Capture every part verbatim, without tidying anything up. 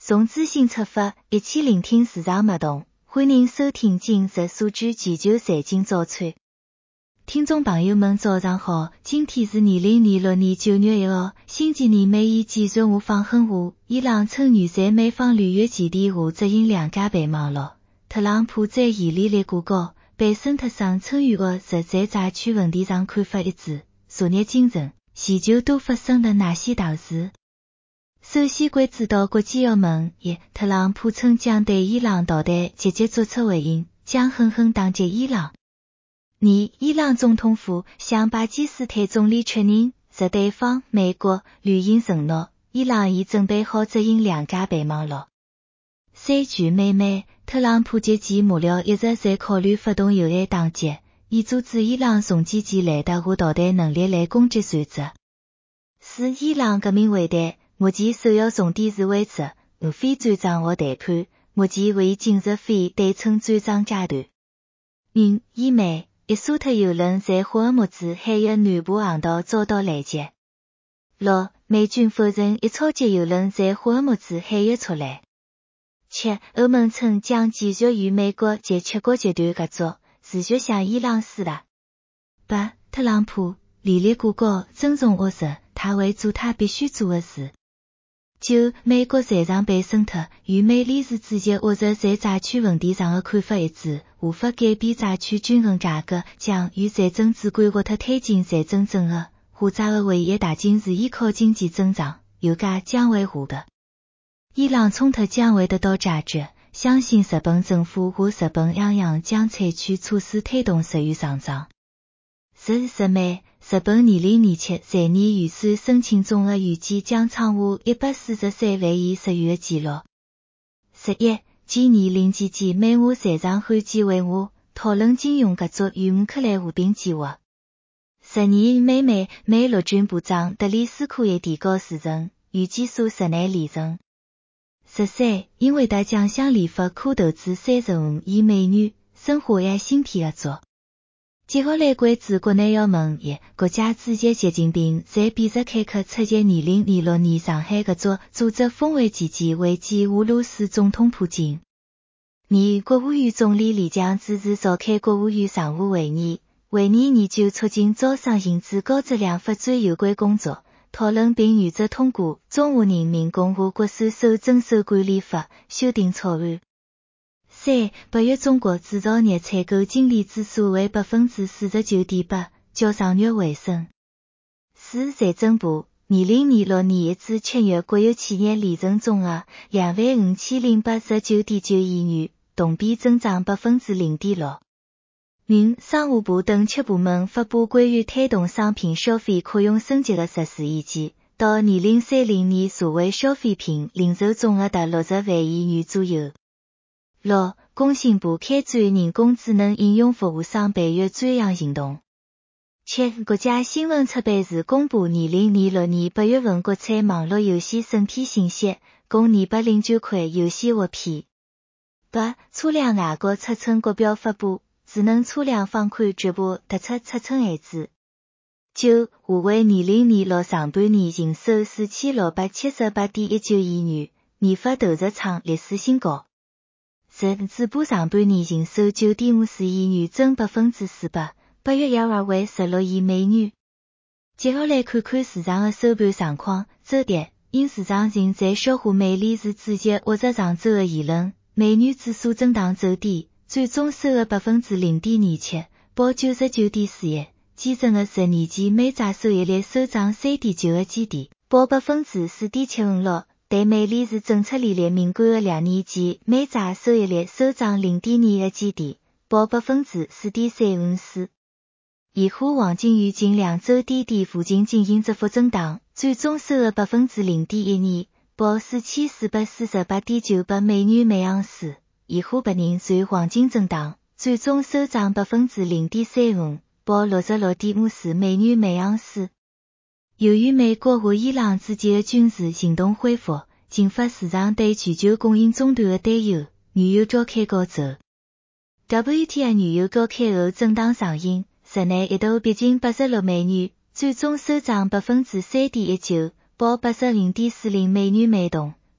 从资讯出发，一起聆听市场脉动。欢迎收听今日数据全球财经早餐。听众朋友们早上好，今天是二零二六年九月一号，星期二。美伊继续下放狠话，伊朗趁预在美方旅游基地下执行两架备忘录。特朗普在伊利列过高，拜登特上趁预和实在债区问题上看法一致。昨日清晨，全球都发生了哪些大事？首先关注到国际新闻，一，特朗普称将对伊朗导弹积极作出回应，将狠狠打击伊朗。二，伊朗总统府向巴基斯坦总理确认，若对方美国履行承诺，伊朗已准备好执行两架备忘录。三，据美媒，特朗普及其幕僚一直在考虑发动有害打击，以阻止伊朗重建其雷达和导弹能力来攻击船只。四，伊朗革命卫队目前首要重点是维持俄非战争和谈判，目前未进入非对称战争阶段。五，伊美伊苏特油轮在霍尔木兹海域南部航道遭到拦截。六，美军否认一超级油轮在霍尔木兹海域出来。七，欧盟称将继续与美国及七国集团合作，持续向伊朗施压。八，特朗普理列过高，尊重沃什，他会做他必须做的事。九，美国财长贝森特与美理事主席沃什在债区问题上的看法一致，无法改变债区均衡价格，将与财政主管或特推进财政整合。化债的唯一大金是依靠经济增长，油价将会下的。伊朗冲突将会得到解决，相信日本政府和日本央行将采取措施推动日元上涨。十日美日本二零二七财年预算申请总额预计将创下一百四十三万亿日元的纪录。十一 G 二零 期间美俄财长罕见会晤，讨论金融合作与乌克兰和平计划。十二美美美陆军部长德里斯科也提高时程，预计数十内里程。十三英伟达将向联发科投资三十五亿美元，深化 A I 芯片合作。接下来关注国内新闻。一，国家主席习近平在比萨凯克出席二零二六年上海合作组织峰会期间会见俄罗斯总统普京。二，国务院总理李强主持召开国务院常务会议，会议研究促进招商引资高质量发展有关工作，讨论并原则通过《中华人民共和国税收征收管理法》修订草案。三，八月中国制造业采购经理指数为 百分之四十九点八， 较上月回升。四，财政部二零二六年一至七月国有企业利润总额两万五千零八十九点九亿元，同比增长 百分之零点六。五，商务部等七部门发布关于推动商品消费扩容升级的实施意见，到二零三零年社会消费品零售总额达六十万亿元左右。六，工信部开展人工智能应用服务商培育专项行动。七，国家新闻出版社公布二零二六年八月份国产网络游戏审批信息，共二百零九款游戏获批。八，车辆外国尺寸国标发布，智能车辆放宽局部突出尺寸限制。九，华为二零二六上半年营收四千六百七十八点一九亿元，研发投入创历史新高。十，淄博上半年营收 九点五四亿元，增 百分之四百， 八月营业为十六亿美元。接下来看看市场的收盘状况。周跌，因市场仍在消化美联储主席或者上周的言论，美元指数震荡走低，最终收了 百分之零点二七， 报 九十九点四一，基准的十年期美债收益率收涨 三点九个基点，报 百分之四点七五六。对美联储政策利率敏感的两年期美债收益率收涨 零点二个基点，报 百分之四点三五四。现货黄金于近两周低点附近进行窄幅震荡，最终收了 百分之零点一二，报 四千四百四十八点九八美元每盎司。现货白银随黄金震荡，最终收涨 百分之零点三五，报 六十六点五四美元每盎司。由于美国和伊朗之间的军事行动恢复，引发市场对全球供应中断的担忧，原油召开高走。W T I 原油高开后震荡上行，日内一度逼近八十六美元，最终收涨 百分之三点一九，报 八十五点四零美元每桶，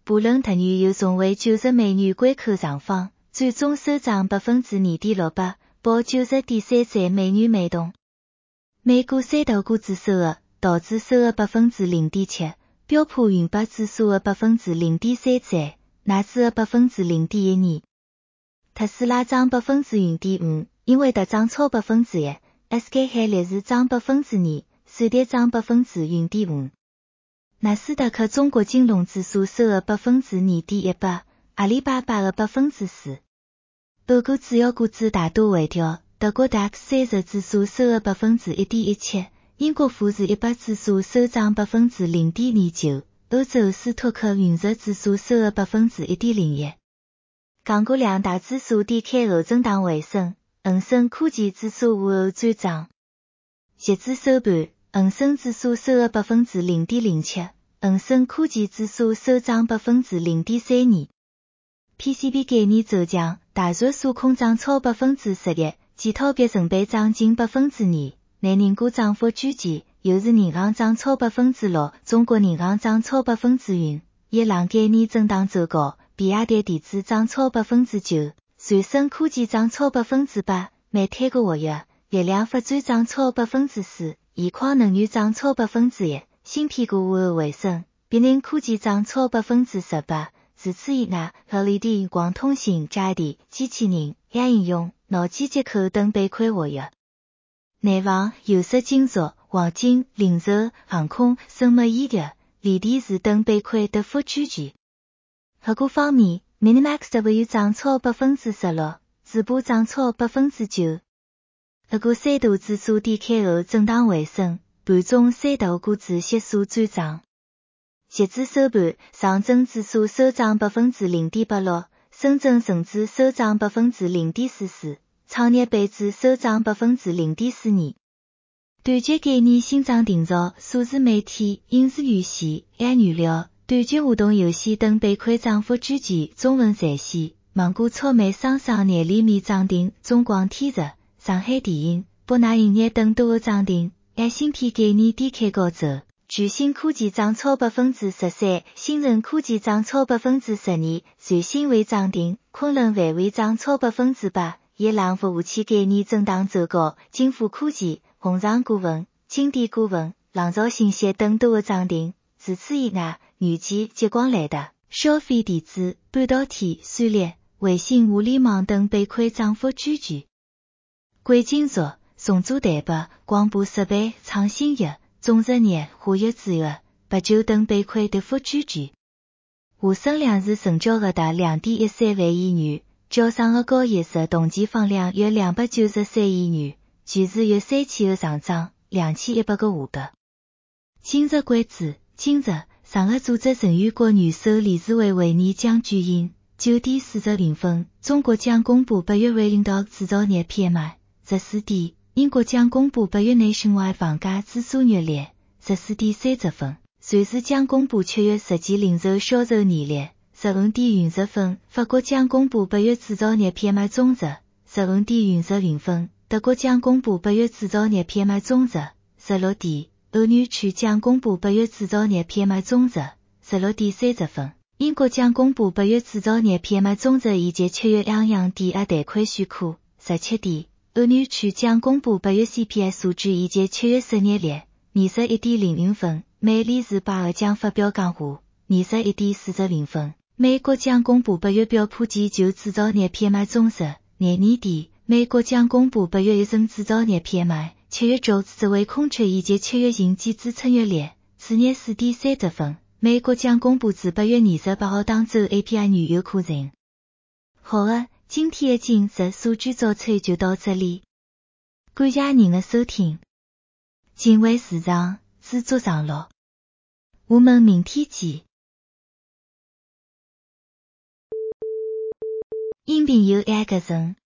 布伦特女友送为九十美女关口上访，最终收涨百分之二点六八，报九十点三三美女美动。美股三大股指数额，道指收额百分之零点七，标普五百指数额百分之零点三三，纳指额百分之零点一二。特斯拉涨百分之零点五，英伟达涨超百分之一 ，S K 海力士涨百分之二，瑞典涨百分之零点五。纳斯达克中国金融指数收额百分之二点一八，阿里巴巴额百分之四。欧股主要股指大多回调，德国 D A X 三十指数收额百分之一点一七，英国富时一百指数收涨百分之零点二九，欧洲斯托克陨石指数收额百分之一点零一。港股两大指数低开后震荡回升，恒生科技指数午后转涨。截至收盘，恒生指数收额百分之零点零七，恒生科技指数收涨百分之零点三二。P C B 概念走强，大盘数空涨超百分之十一，建滔币成倍涨近百分之二，内银股涨幅居前，邮储银行涨超百分之六，中国银行涨超百分之五，伊朗概念震荡走高，比亚迪电子涨超百分之九，瑞声科技涨超百分之八，煤炭股活跃，力量发展涨超百分之四，盐矿能源涨超百分之一，芯片股午后回升，必宁科技涨超百分之十八。除此以外 ，L E D、光通信、家电、机器人、亚应用、脑机接口等板块活跃。内房、有色金属、黄金、零售、航空、生物医疗、锂电池等板块跌幅居前。合股方面 ，Minimax W 涨超百分之十六，淄博涨超百分之九。合股三大指数低开后震荡回升，盘中三大股指悉数转涨。截至收盘，上证指数收涨百分之零点八六，深圳成指收涨百分之零点四四，创业板指收涨百分之零点四二。短剧概念新涨定造、数字媒体、影视娱戏、A I 娱料、短剧互动游戏等板块涨幅居前，中文在线、芒果草莓商商廿厘米涨停，中广天日、上海电影、博纳影业等多个涨停。A 芯片概念低开高走。巨星科技涨超百分之十三，新辰科技涨超百分之十二，瑞星微涨停，昆仑万维涨超百分之八，伊朗服务器概念震荡走高，金富科技、宏长股份、金地股份、浪潮信息等多个涨停。除此以外，软件、激光雷达、消费电子、半导体、算力、卫星互联网等板块涨幅居前。贵金属、重组蛋白、广播设备、创新药、种植业、化学制药、白酒等板块跌幅居前。沪深两市成交额达 两点一三万亿元，较上个交易日同期放量约两百九十三亿元，全市约三千个上涨，两千一百个下跌。今日关注，今日上合组织成员国元首理事会会议将举行。九点四十零分，中国将公布八月 Rolling 制造业 P M I。十四点。英国将公布八月 Nationwide 房价指数月率，十四点三十分；瑞士将公布七月实际零售销售年率，十五点五十分；法国将公布八月制造业 P M I 总值，十五点五十五分；德国将公布八月制造业 P M I 总值，十六点；欧元区将公布八月制造业 P M I 总值，十六点三十分；英国将公布八月制造业 P M I 总值以及七月两样抵押贷款许可，十七点。欧元区将公布八月 C P I 数据以及七月失业率，二十一点零五分。美联储八号将发表讲话，二十一点四十五分。美国将公布八月标普全球制造业 P M I 总值，廿二点。美国将公布八月一审制造业 P M I， 七月 J O B S 职位空缺以及七月经济支撑月率，次日四点三十分。美国将公布自八月二十八号当周 A P I 原油库存。好的。今天的今日数据早餐就到这里，感谢您的收听。今晚市场知足常乐，我们明天见。音频由 Agason